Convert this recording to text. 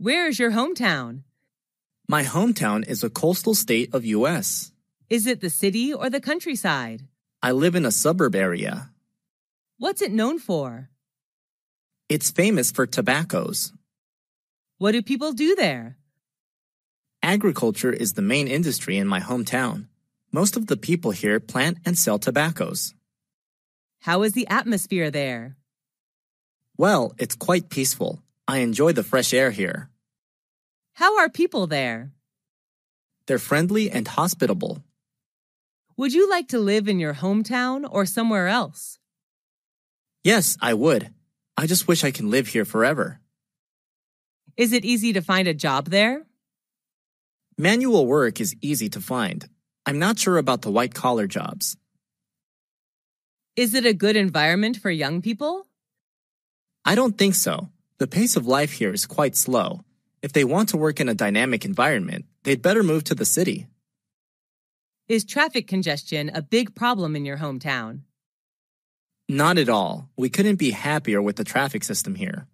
Where is your hometown? My hometown is a coastal state of U.S. Is it the city or the countryside? I live in a suburb area. What's it known for? It's famous for tobaccos. What do people do there? Agriculture is the main industry in my hometown. Most of the people here plant and sell tobaccos. How is the atmosphere there? Well, it's quite peaceful. I enjoy the fresh air here. How are people there? They're friendly and hospitable. Would you like to live in your hometown or somewhere else? Yes, I would. I just wish I can live here forever. Is it easy to find a job there? Manual work is easy to find. I'm not sure about the white-collar jobs. Is it a good environment for young people? I don't think so. The pace of life here is quite slow. If they want to work in a dynamic environment, they'd better move to the city. Is traffic congestion a big problem in your hometown? Not at all. We couldn't be happier with the traffic system here.